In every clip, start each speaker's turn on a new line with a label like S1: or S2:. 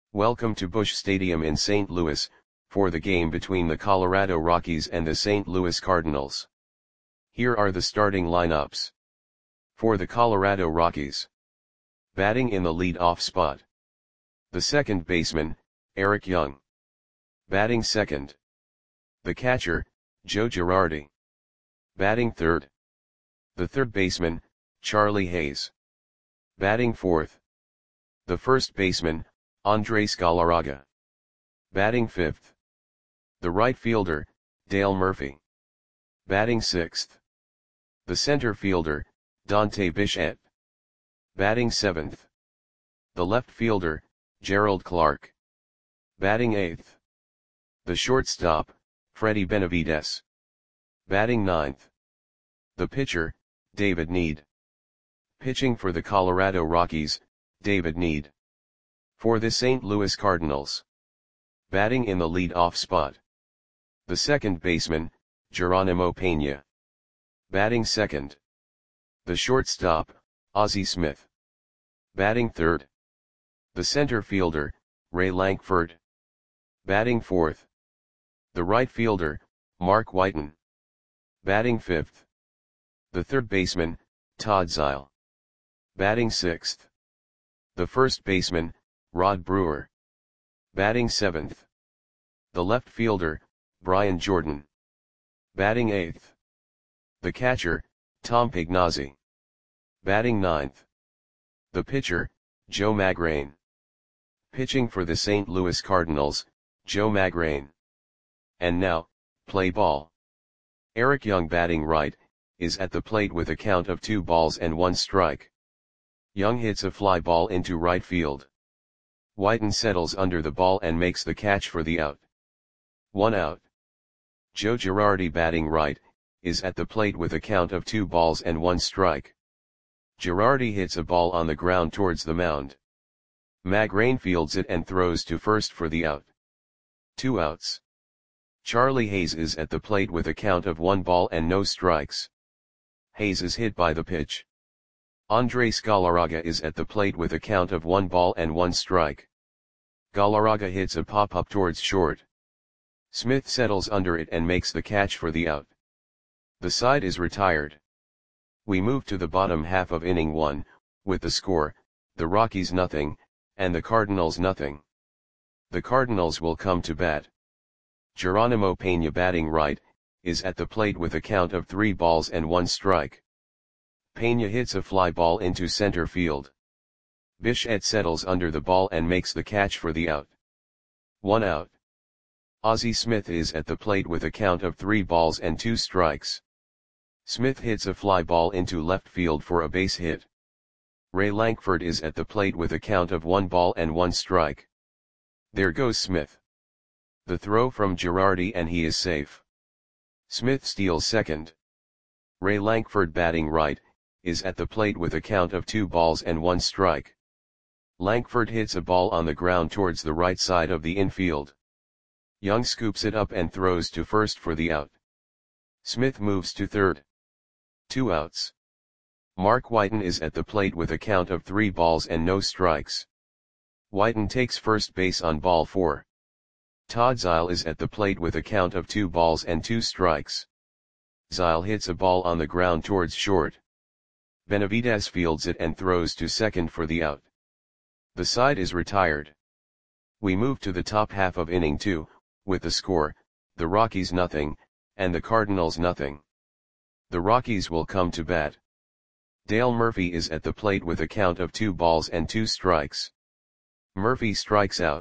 S1: Welcome to Busch Stadium in St. Louis, for the game between the Colorado Rockies and the St. Louis Cardinals. Here are the starting lineups. For the Colorado Rockies. Batting in the lead-off spot. The second baseman, Eric Young. Batting second. The catcher, Joe Girardi. Batting third. The third baseman, Charlie Hayes. Batting fourth. The first baseman, Andres Galarraga. Batting fifth. The right fielder, Dale Murphy. Batting sixth. The center fielder, Dante Bichette. Batting seventh. The left fielder, Gerald Clark. Batting eighth. The shortstop, Freddie Benavides. Batting ninth. The pitcher, David Need. Pitching for the Colorado Rockies, David Need. For the St. Louis Cardinals. Batting in the lead-off spot. The second baseman, Geronimo Pena. Batting second. The shortstop, Ozzie Smith. Batting third. The center fielder, Ray Lankford. Batting fourth. The right fielder, Mark Whiten. Batting fifth. The third baseman, Todd Zeile. Batting sixth. The first baseman, Rod Brewer. Batting seventh. The left fielder, Brian Jordan. Batting eighth. The catcher, Tom Pignazzi. Batting ninth. The pitcher, Joe Magrane. Pitching for the St. Louis Cardinals, Joe Magrane. And now, play ball. Eric Young batting right, is at the plate with a count of 2 balls and 1 strike. Young hits a fly ball into right field. Whiten settles under the ball and makes the catch for the out. 1 out. Joe Girardi batting right, is at the plate with a count of 2 balls and 1 strike. Girardi hits a ball on the ground towards the mound. Magrane fields it and throws to first for the out. 2 outs. Charlie Hayes is at the plate with a count of 1 ball and no strikes. Hayes is hit by the pitch. Andres Galarraga is at the plate with a count of 1 ball and 1 strike. Galarraga hits a pop-up towards short. Smith settles under it and makes the catch for the out. The side is retired. We move to the bottom half of inning 1, with the score, the Rockies nothing, and the Cardinals nothing. The Cardinals will come to bat. Geronimo Pena batting right, is at the plate with a count of 3 balls and 1 strike. Pena hits a fly ball into center field. Bichette settles under the ball and makes the catch for the out. 1 out. Ozzie Smith is at the plate with a count of 3 balls and 2 strikes. Smith hits a fly ball into left field for a base hit. Ray Lankford is at the plate with a count of 1 ball and 1 strike. There goes Smith. The throw from Girardi and he is safe. Smith steals second. Ray Lankford batting right, is at the plate with a count of 2 balls and 1 strike. Lankford hits a ball on the ground towards the right side of the infield. Young scoops it up and throws to first for the out. Smith moves to third. 2 outs. Mark Whiten is at the plate with a count of 3 balls and no strikes. Whiten takes first base on ball 4. Todd Zeile is at the plate with a count of 2 balls and 2 strikes. Zeile hits a ball on the ground towards short. Benavides fields it and throws to second for the out. The side is retired. We move to the top half of inning 2, with the score, the Rockies nothing, and the Cardinals nothing. The Rockies will come to bat. Dale Murphy is at the plate with a count of 2 balls and 2 strikes. Murphy strikes out.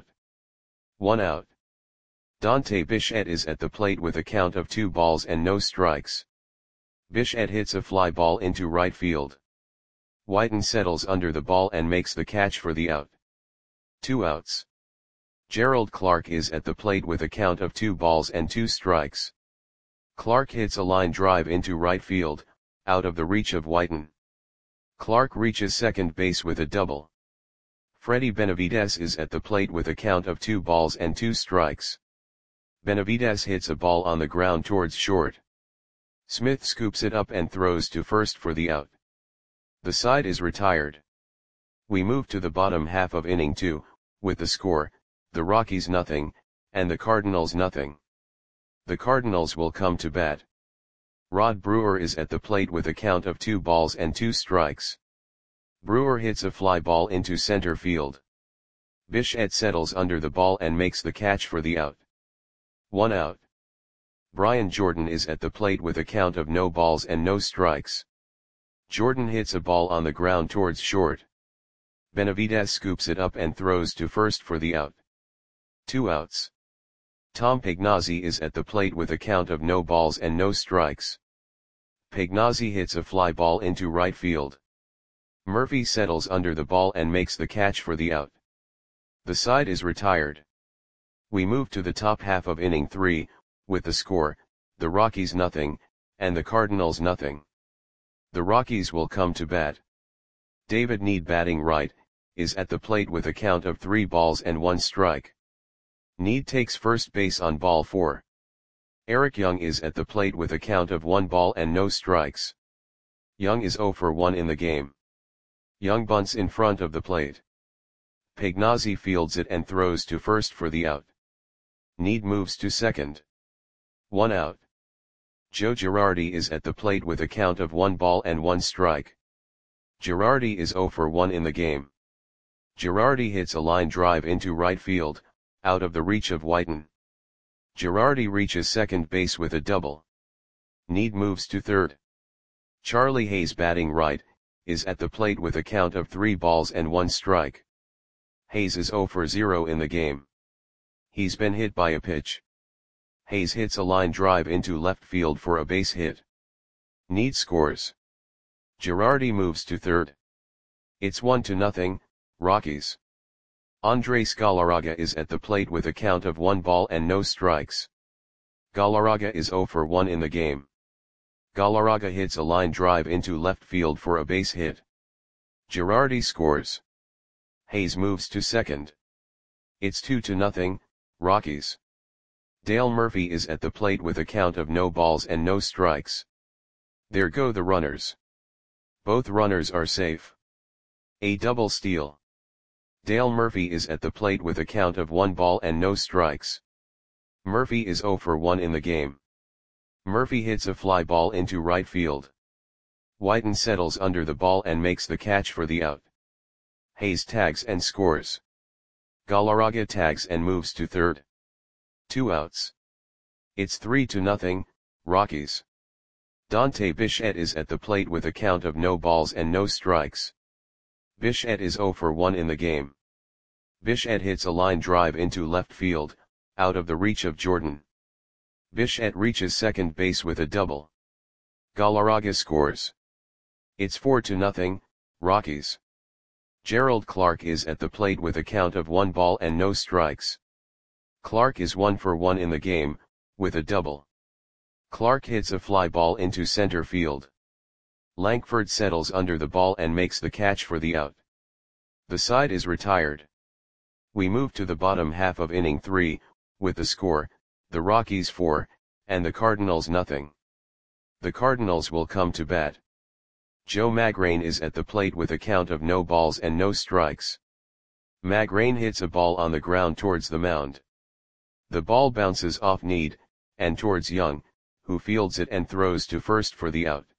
S1: 1 out. Dante Bichette is at the plate with a count of 2 balls and no strikes. Bichette hits a fly ball into right field. Whiten settles under the ball and makes the catch for the out. 2 outs. Gerald Clark is at the plate with a count of 2 balls and 2 strikes. Clark hits a line drive into right field, out of the reach of Whiten. Clark reaches second base with a double. Freddie Benavides is at the plate with a count of 2 balls and 2 strikes. Benavides hits a ball on the ground towards short. Smith scoops it up and throws to first for the out. The side is retired. We move to the bottom half of inning 2, with the score, the Rockies nothing, and the Cardinals nothing. The Cardinals will come to bat. Rod Brewer is at the plate with a count of 2 balls and 2 strikes. Brewer hits a fly ball into center field. Bichette settles under the ball and makes the catch for the out. 1 out. Brian Jordan is at the plate with a count of no balls and no strikes. Jordan hits a ball on the ground towards short. Benavidez scoops it up and throws to first for the out. 2 outs. Tom Pagnozzi is at the plate with a count of no balls and no strikes. Pagnozzi hits a fly ball into right field. Murphy settles under the ball and makes the catch for the out. The side is retired. We move to the top half of inning 3, with the score, the Rockies nothing, and the Cardinals nothing. The Rockies will come to bat. David Need, batting right, is at the plate with a count of 3 balls and 1 strike. Need takes first base on ball 4. Eric Young is at the plate with a count of 1 ball and no strikes. Young is 0 for 1 in the game. Young bunts in front of the plate. Pagnozzi fields it and throws to first for the out. Need moves to second. 1 out. Joe Girardi is at the plate with a count of 1 ball and 1 strike. Girardi is 0 for 1 in the game. Girardi hits a line drive into right field, out of the reach of Whiten. Girardi reaches second base with a double. Need moves to third. Charlie Hayes, batting right, is at the plate with a count of 3 balls and 1 strike. Hayes is 0 for 0 in the game. He's been hit by a pitch. Hayes hits a line drive into left field for a base hit. Need scores. Girardi moves to third. It's 1-0, Rockies. Andres Galarraga is at the plate with a count of 1 ball and no strikes. Galarraga is 0 for 1 in the game. Galarraga hits a line drive into left field for a base hit. Girardi scores. Hayes moves to second. It's 2-0, Rockies. Dale Murphy is at the plate with a count of no balls and no strikes. There go the runners. Both runners are safe. A double steal. Dale Murphy is at the plate with a count of 1 ball and no strikes. Murphy is 0 for 1 in the game. Murphy hits a fly ball into right field. Whiten settles under the ball and makes the catch for the out. Hayes tags and scores. Galarraga tags and moves to third. 2 outs. It's 3-0, Rockies. Dante Bichette is at the plate with a count of no balls and no strikes. Bichette is 0 for 1 in the game. Bichette hits a line drive into left field, out of the reach of Jordan. Bichette reaches second base with a double. Galarraga scores. It's 4-0, Rockies. Gerald Clark is at the plate with a count of 1 ball and no strikes. Clark is 1 for 1 in the game, with a double. Clark hits a fly ball into center field. Lankford settles under the ball and makes the catch for the out. The side is retired. We move to the bottom half of inning 3, with the score, the Rockies 4, and the Cardinals nothing. The Cardinals will come to bat. Joe Magrane is at the plate with a count of no balls and no strikes. Magrane hits a ball on the ground towards the mound. The ball bounces off Need, and towards Young, who fields it and throws to first for the out.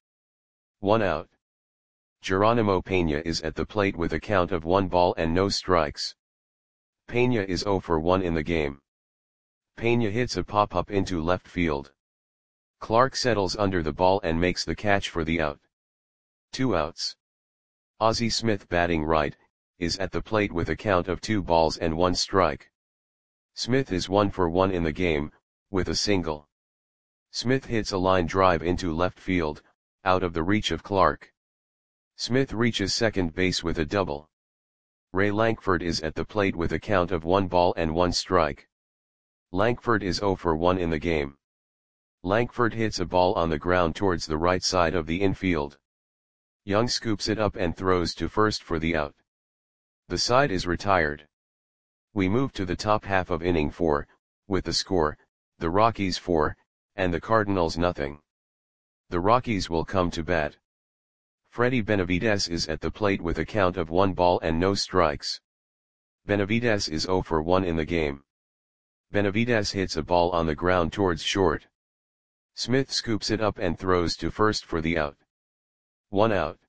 S1: 1 out. Geronimo Pena is at the plate with a count of 1 ball and no strikes. Pena is 0 for 1 in the game. Pena hits a pop-up into left field. Clark settles under the ball and makes the catch for the out. 2 outs. Ozzie Smith, batting right, is at the plate with a count of 2 balls and 1 strike. Smith is 1 for 1 in the game, with a single. Smith hits a line drive into left field, out of the reach of Clark. Smith reaches second base with a double. Ray Lankford is at the plate with a count of 1 ball and 1 strike. Lankford is 0 for 1 in the game. Lankford hits a ball on the ground towards the right side of the infield. Young scoops it up and throws to first for the out. The side is retired. We move to the top half of inning 4, with the score, the Rockies 4, and the Cardinals nothing. The Rockies will come to bat. Freddie Benavidez is at the plate with a count of 1 ball and no strikes. Benavides is 0 for 1 in the game. Benavides hits a ball on the ground towards short. Smith scoops it up and throws to first for the out. 1 out.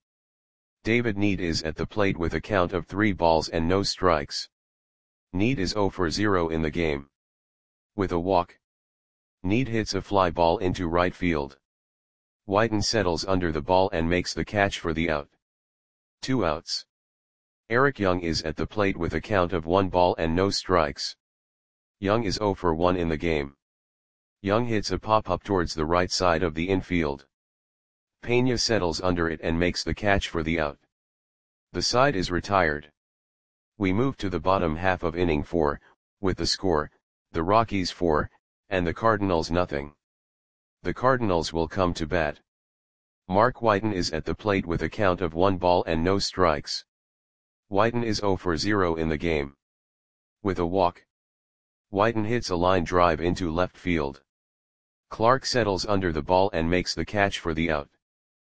S1: David Need is at the plate with a count of 3 balls and no strikes. Need is 0 for 0 in the game. With a walk, Need hits a fly ball into right field. Whiten settles under the ball and makes the catch for the out. 2 outs. Eric Young is at the plate with a count of 1 ball and no strikes. Young is 0 for 1 in the game. Young hits a pop-up towards the right side of the infield. Pena settles under it and makes the catch for the out. The side is retired. We move to the bottom half of inning 4, with the score, the Rockies 4, and the Cardinals nothing. The Cardinals will come to bat. Mark Whiten is at the plate with a count of 1 ball and no strikes. Whiten is 0 for 0 in the game. With a walk, Whiten hits a line drive into left field. Clark settles under the ball and makes the catch for the out.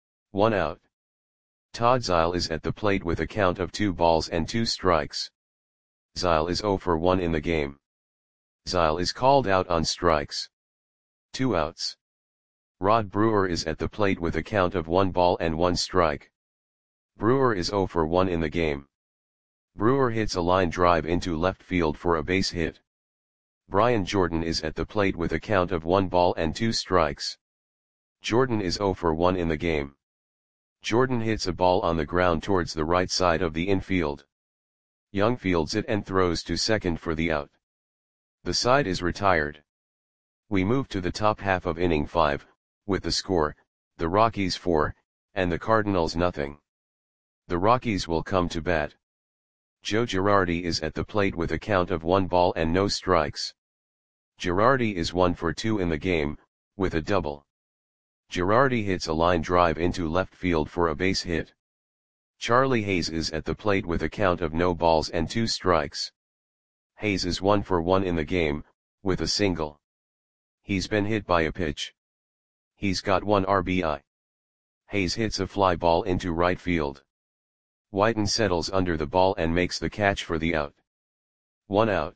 S1: 1 out. Todd Zeile is at the plate with a count of 2 balls and 2 strikes. Zeile is 0 for 1 in the game. Zeile is called out on strikes. 2 outs. Rod Brewer is at the plate with a count of 1 ball and 1 strike. Brewer is 0 for 1 in the game. Brewer hits a line drive into left field for a base hit. Brian Jordan is at the plate with a count of 1 ball and 2 strikes. Jordan is 0 for 1 in the game. Jordan hits a ball on the ground towards the right side of the infield. Young fields it and throws to second for the out. The side is retired. We move to the top half of inning 5, with the score, the Rockies 4, and the Cardinals nothing. The Rockies will come to bat. Joe Girardi is at the plate with a count of 1 ball and no strikes. Girardi is 1 for 2 in the game, with a double. Girardi hits a line drive into left field for a base hit. Charlie Hayes is at the plate with a count of no balls and 2 strikes. Hayes is 1 for 1 in the game, with a single. He's been hit by a pitch. He's got 1 RBI. Hayes hits a fly ball into right field. Whiten settles under the ball and makes the catch for the out. 1 out.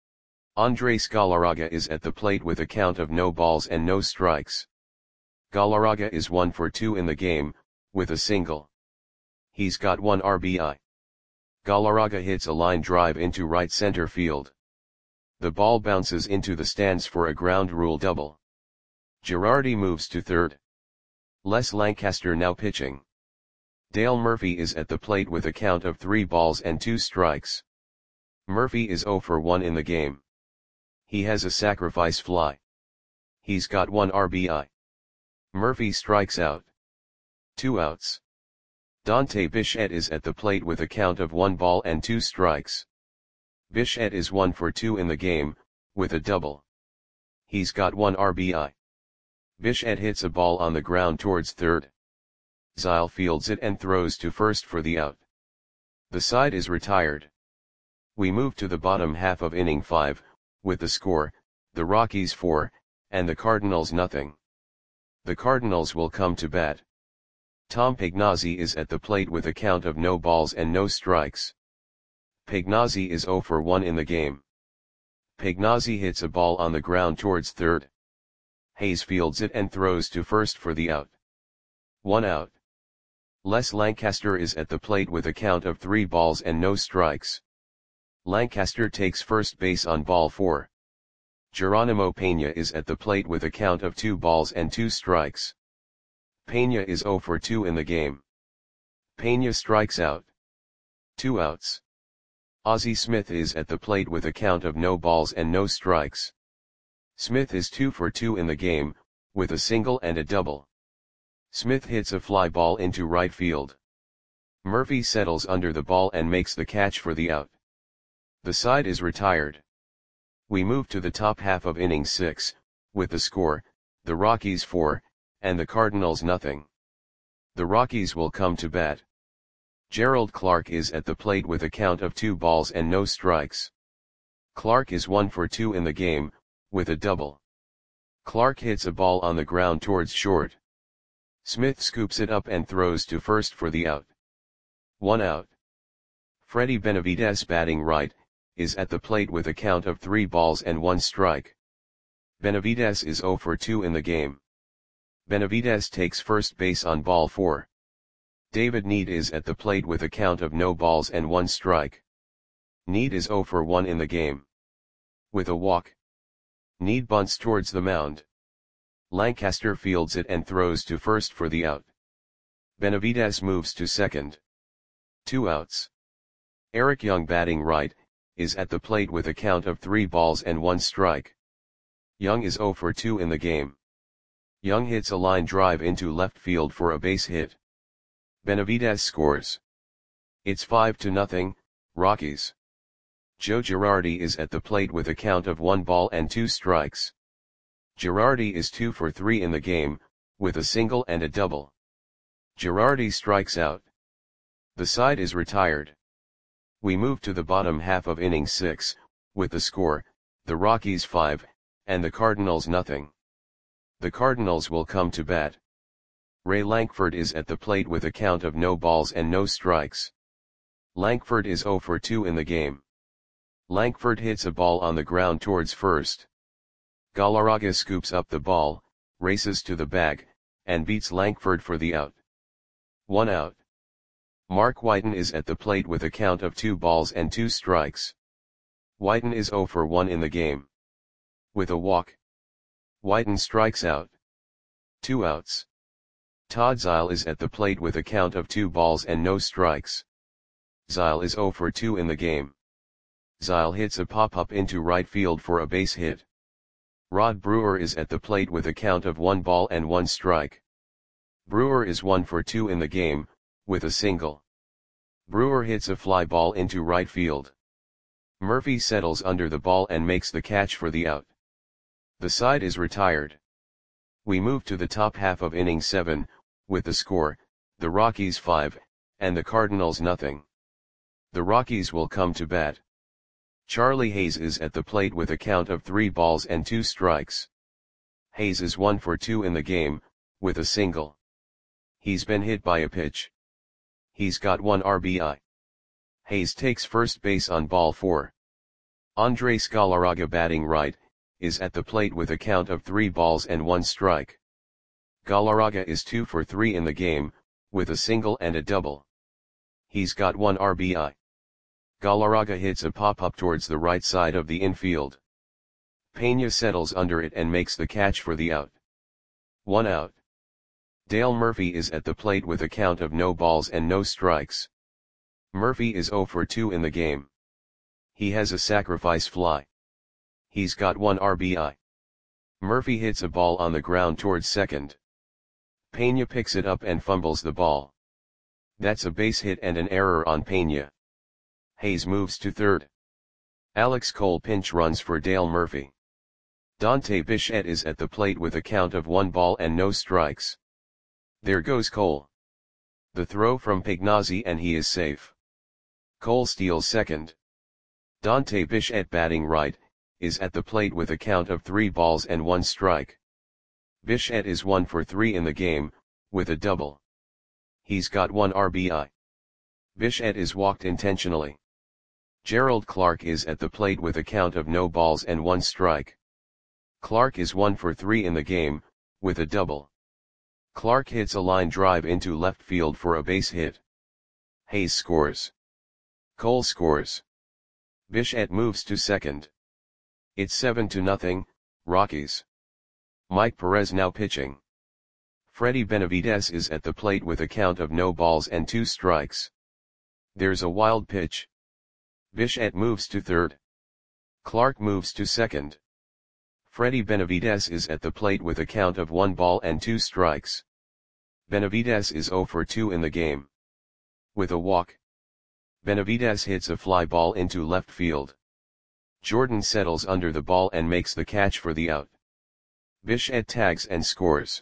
S1: Andres Galarraga is at the plate with a count of no balls and no strikes. Galarraga is 1 for 2 in the game, with a single. He's got 1 RBI. Galarraga hits a line drive into right center field. The ball bounces into the stands for a ground rule double. Girardi moves to third. Les Lancaster now pitching. Dale Murphy is at the plate with a count of 3 balls and 2 strikes. Murphy is 0 for 1 in the game. He has a sacrifice fly. He's got 1 RBI. Murphy strikes out. 2 outs. Dante Bichette is at the plate with a count of 1 ball and 2 strikes. Bichette is 1 for 2 in the game, with a double. He's got 1 RBI. Bichette hits a ball on the ground towards third. Zeile fields it and throws to first for the out. The side is retired. We move to the bottom half of inning 5, with the score, the Rockies 4, and the Cardinals nothing. The Cardinals will come to bat. Tom Pagnozzi is at the plate with a count of no balls and no strikes. Pagnozzi is 0 for 1 in the game. Pagnozzi hits a ball on the ground towards third. Hayes fields it and throws to first for the out. 1 out. Les Lancaster is at the plate with a count of 3 balls and no strikes. Lancaster takes first base on ball 4. Geronimo Pena is at the plate with a count of 2 balls and 2 strikes. Pena is 0 for 2 in the game. Pena strikes out. 2 outs. Ozzie Smith is at the plate with a count of no balls and no strikes. Smith is 2 for 2 in the game, with a single and a double. Smith hits a fly ball into right field. Murphy settles under the ball and makes the catch for the out. The side is retired. We move to the top half of inning 6, with the score, the Rockies 4, and the Cardinals nothing. The Rockies will come to bat. Gerald Clark is at the plate with a count of 2 balls and no strikes. Clark is 1 for 2 in the game, with a double. Clark hits a ball on the ground towards short. Smith scoops it up and throws to first for the out. 1 out. Freddie Benavides batting right, is at the plate with a count of 3 balls and 1 strike. Benavides is 0 for 2 in the game. Benavides takes first base on ball 4. David Need is at the plate with a count of no balls and 1 strike. Need is 0 for 1 in the game. With a walk, Need bunts towards the mound. Lancaster fields it and throws to first for the out. Benavides moves to second. 2 outs. Eric Young, batting right, is at the plate with a count of 3 balls and 1 strike. Young is 0 for 2 in the game. Young hits a line drive into left field for a base hit. Benavides scores. It's 5-0, Rockies. Joe Girardi is at the plate with a count of 1 ball and 2 strikes. Girardi is 2 for 3 in the game, with a single and a double. Girardi strikes out. The side is retired. We move to the bottom half of inning 6, with the score, the Rockies 5, and the Cardinals nothing. The Cardinals will come to bat. Ray Lankford is at the plate with a count of no balls and no strikes. Lankford is 0 for 2 in the game. Lankford hits a ball on the ground towards first. Galarraga scoops up the ball, races to the bag, and beats Lankford for the out. 1 out. Mark Whiten is at the plate with a count of 2 balls and 2 strikes. Whiten is 0 for 1 in the game. With a walk, Whiten strikes out. 2 outs. Todd Zeile is at the plate with a count of 2 balls and no strikes. Zeile is 0 for 2 in the game. Zeile hits a pop-up into right field for a base hit. Rod Brewer is at the plate with a count of 1 ball and 1 strike. Brewer is 1 for 2 in the game, with a single. Brewer hits a fly ball into right field. Murphy settles under the ball and makes the catch for the out. The side is retired. We move to the top half of inning 7, with the score, the Rockies 5, and the Cardinals nothing. The Rockies will come to bat. Charlie Hayes is at the plate with a count of 3 balls and 2 strikes. Hayes is 1 for 2 in the game, with a single. He's been hit by a pitch. He's got 1 RBI. Hayes takes first base on ball 4. Andres Galarraga, batting right, is at the plate with a count of 3 balls and 1 strike. Galarraga is 2 for 3 in the game, with a single and a double. He's got 1 RBI. Galarraga hits a pop-up towards the right side of the infield. Pena settles under it and makes the catch for the out. 1 out. Dale Murphy is at the plate with a count of no balls and no strikes. Murphy is 0 for 2 in the game. He has a sacrifice fly. He's got 1 RBI. Murphy hits a ball on the ground towards second. Pena picks it up and fumbles the ball. That's a base hit and an error on Pena. Hayes moves to third. Alex Cole pinch runs for Dale Murphy. Dante Bichette is at the plate with a count of 1 ball and no strikes. There goes Cole. The throw from Pignazzi and he is safe. Cole steals second. Dante Bichette, batting right, is at the plate with a count of 3 balls and 1 strike. Bichette is 1 for 3 in the game, with a double. He's got 1 RBI. Bichette is walked intentionally. Gerald Clark is at the plate with a count of no balls and 1 strike. Clark is 1 for 3 in the game, with a double. Clark hits a line drive into left field for a base hit. Hayes scores. Cole scores. Bichette moves to second. It's 7-0, Rockies. Mike Perez now pitching. Freddie Benavides is at the plate with a count of no balls and 2 strikes. There's a wild pitch. Bichette moves to third. Clark moves to second. Freddie Benavides is at the plate with a count of 1 ball and 2 strikes. Benavides is 0 for 2 in the game. With a walk, Benavides hits a fly ball into left field. Jordan settles under the ball and makes the catch for the out. Bichette tags and scores.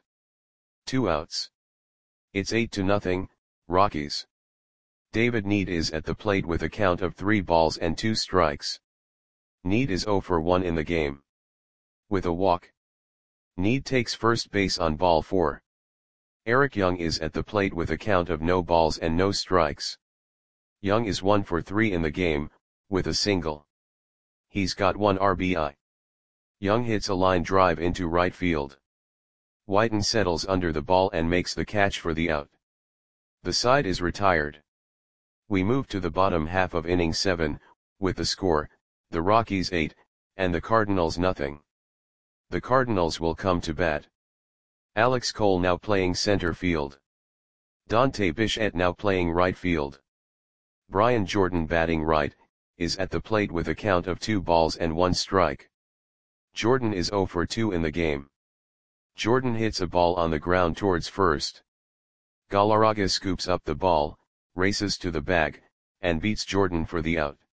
S1: 2 outs. It's 8-0, Rockies. David Need is at the plate with a count of 3 balls and 2 strikes. Need is 0 for 1 in the game. With a walk, Need takes first base on ball 4. Eric Young is at the plate with a count of no balls and no strikes. Young is 1 for 3 in the game, with a single. He's got 1 RBI. Young hits a line drive into right field. Whiten settles under the ball and makes the catch for the out. The side is retired. We move to the bottom half of inning 7, with the score, the Rockies 8, and the Cardinals nothing. The Cardinals will come to bat. Alex Cole now playing center field. Dante Bichette now playing right field. Brian Jordan batting right, is at the plate with a count of 2 balls and 1 strike. Jordan is 0 for 2 in the game. Jordan hits a ball on the ground towards first. Galarraga scoops up the ball, races to the bag, and beats Jordan for the out.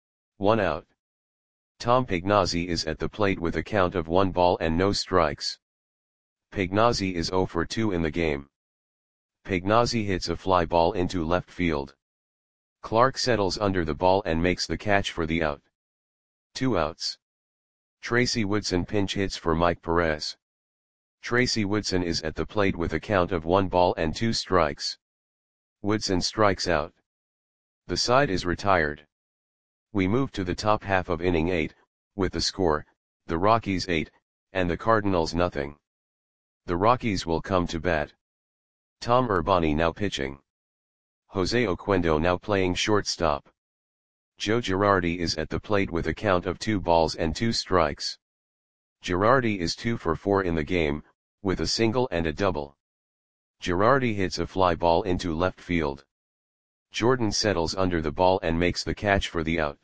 S1: 1 out. Tom Pagnozzi is at the plate with a count of 1 ball and no strikes. Pagnozzi is 0 for 2 in the game. Pagnozzi hits a fly ball into left field. Clark settles under the ball and makes the catch for the out. 2 outs. Tracy Woodson pinch hits for Mike Perez. Tracy Woodson is at the plate with a count of 1 ball and 2 strikes. Woodson strikes out. The side is retired. We move to the top half of inning 8, with the score, the Rockies 8, and the Cardinals nothing. The Rockies will come to bat. Tom Urbani now pitching. Jose Oquendo now playing shortstop. Joe Girardi is at the plate with a count of 2 balls and 2 strikes. Girardi is 2 for 4 in the game, with a single and a double. Girardi hits a fly ball into left field. Jordan settles under the ball and makes the catch for the out.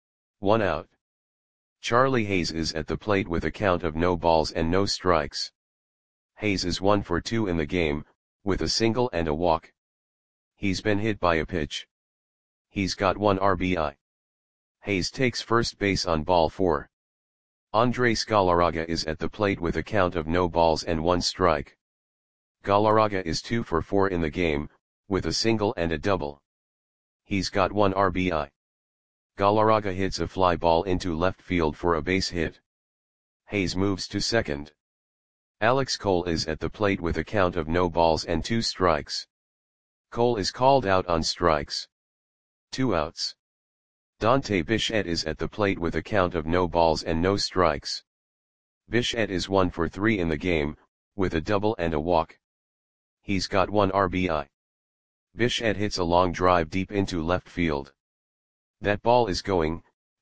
S1: 1 out. Charlie Hayes is at the plate with a count of no balls and no strikes. Hayes is 1 for 2 in the game, with a single and a walk. He's been hit by a pitch. He's got 1 RBI. Hayes takes first base on ball 4. Andres Galarraga is at the plate with a count of no balls and 1 strike. Galarraga is 2 for 4 in the game, with a single and a double. He's got 1 RBI. Galarraga hits a fly ball into left field for a base hit. Hayes moves to second. Alex Cole is at the plate with a count of no balls and 2 strikes. Cole is called out on strikes. 2 outs. Dante Bichette is at the plate with a count of no balls and no strikes. Bichette is 1 for 3 in the game, with a double and a walk. He's got 1 RBI. Bichette hits a long drive deep into left field. That ball is gone.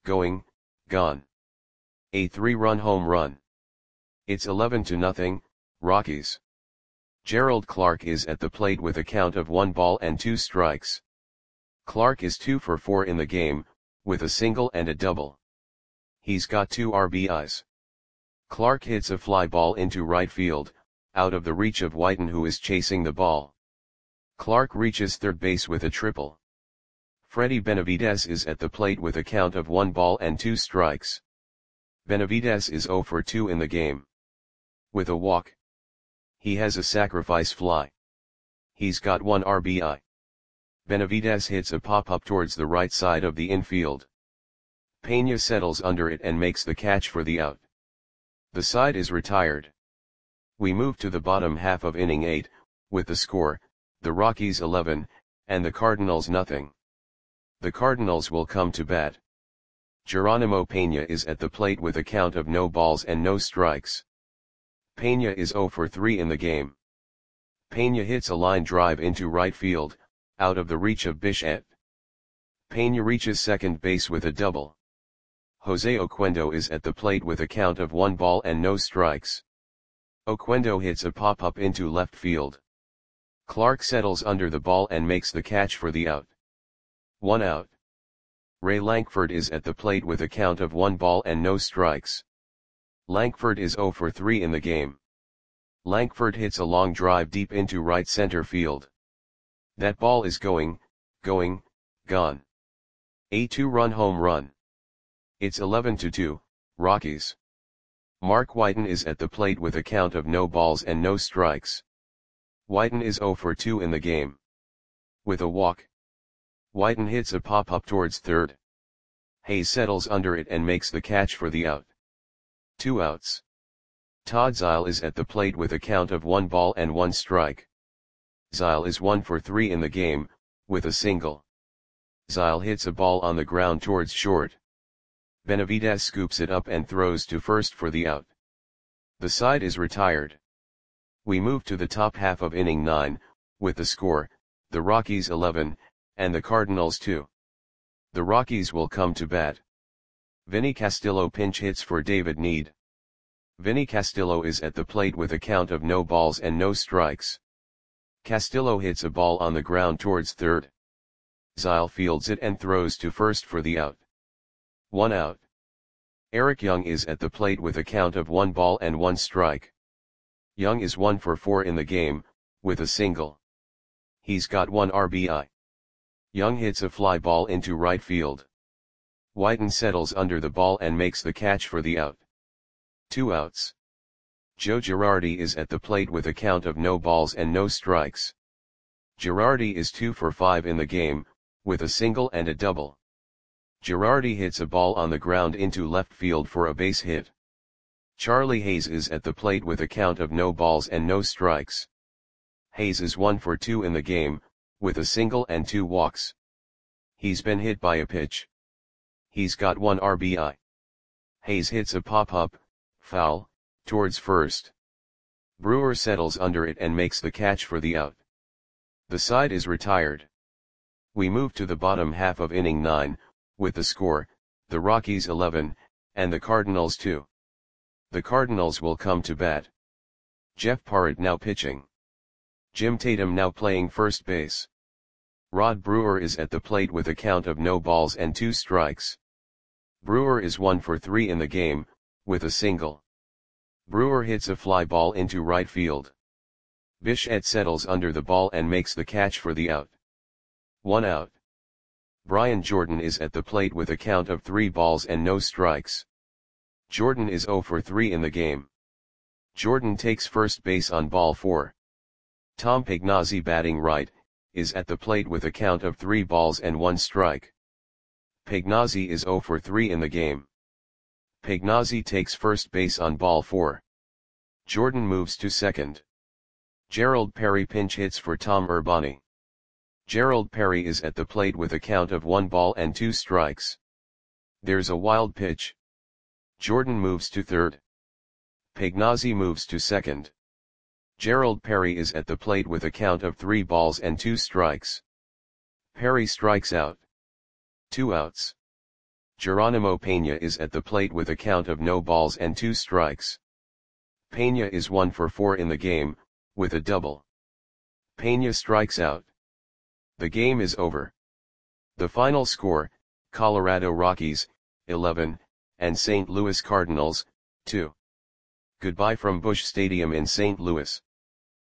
S1: A 3-run home run. It's 11-0, Rockies. Gerald Clark is at the plate with a count of 1 ball and 2 strikes. Clark is 2 for 4 in the game, with a single and a double. He's got 2 RBIs. Clark hits a fly ball into right field, out of the reach of Whiten, who is chasing the ball. Clark reaches third base with a triple. Freddie Benavidez is at the plate with a count of 1 ball and 2 strikes. Benavidez is 0 for 2 in the game. With a walk. He has a sacrifice fly. He's got 1 RBI. Benavidez hits a pop-up towards the right side of the infield. Pena settles under it and makes the catch for the out. The side is retired. We move to the bottom half of inning 8, with the score, the Rockies 11, and the Cardinals nothing. The Cardinals will come to bat. Geronimo Pena is at the plate with a count of no balls and no strikes. Pena is 0 for 3 in the game. Pena hits a line drive into right field, out of the reach of Bichette. Pena reaches second base with a double. Jose Oquendo is at the plate with a count of 1 ball and no strikes. Oquendo hits a pop-up into left field. Clark settles under the ball and makes the catch for the out. 1 out. Ray Lankford is at the plate with a count of 1 ball and no strikes. Lankford is 0 for 3 in the game. Lankford hits a long drive deep into right center field. That ball is gone. A 2-run home run. It's 11-2, Rockies. Mark Whiten is at the plate with a count of no balls and no strikes. Whiten is 0 for 2 in the game. With a walk. Whiten hits a pop-up towards third. Hayes settles under it and makes the catch for the out. 2 outs. Todd Zeile is at the plate with a count of 1 ball and 1 strike. Zeile is 1 for 3 in the game, with a single. Zeile hits a ball on the ground towards short. Benavidez scoops it up and throws to first for the out. The side is retired. We move to the top half of inning 9, with the score, the Rockies 11, and the Cardinals 2. The Rockies will come to bat. Vinny Castillo pinch hits for David Need. Vinny Castillo is at the plate with a count of no balls and no strikes. Castillo hits a ball on the ground towards third. Zile fields it and throws to first for the out. 1 out. Eric Young is at the plate with a count of 1 ball and 1 strike. Young is 1 for 4 in the game, with a single. He's got 1 RBI. Young hits a fly ball into right field. Whiten settles under the ball and makes the catch for the out. 2 outs. Joe Girardi is at the plate with a count of no balls and no strikes. Girardi is 2 for 5 in the game, with a single and a double. Girardi hits a ball on the ground into left field for a base hit. Charlie Hayes is at the plate with a count of no balls and no strikes. Hayes is 1 for 2 in the game, with a single and 2 walks. He's been hit by a pitch. He's got 1 RBI. Hayes hits a pop-up, foul, towards first. Brewer settles under it and makes the catch for the out. The side is retired. We move to the bottom half of inning 9, with the score, the Rockies 11, and the Cardinals 2. The Cardinals will come to bat. Jeff Parrott now pitching. Jim Tatum now playing first base. Rod Brewer is at the plate with a count of no balls and 2 strikes. Brewer is 1 for 3 in the game, with a single. Brewer hits a fly ball into right field. Bichette settles under the ball and makes the catch for the out. 1 out. Brian Jordan is at the plate with a count of 3 balls and no strikes. Jordan is 0 for 3 in the game. Jordan takes first base on ball 4. Tom Pagnozzi batting right, is at the plate with a count of 3 balls and 1 strike. Pagnozzi is 0 for 3 in the game. Pagnozzi takes first base on ball 4. Jordan moves to second. Gerald Perry pinch hits for Tom Urbani. Gerald Perry is at the plate with a count of 1 ball and 2 strikes. There's a wild pitch. Jordan moves to third. Pagnozzi moves to second. Gerald Perry is at the plate with a count of 3 balls and 2 strikes. Perry strikes out. 2 outs. Geronimo Pena is at the plate with a count of no balls and 2 strikes. Pena is 1 for 4 in the game, with a double. Pena strikes out. The game is over. The final score, Colorado Rockies, 11, and St. Louis Cardinals, 2. Goodbye from Busch Stadium in St. Louis.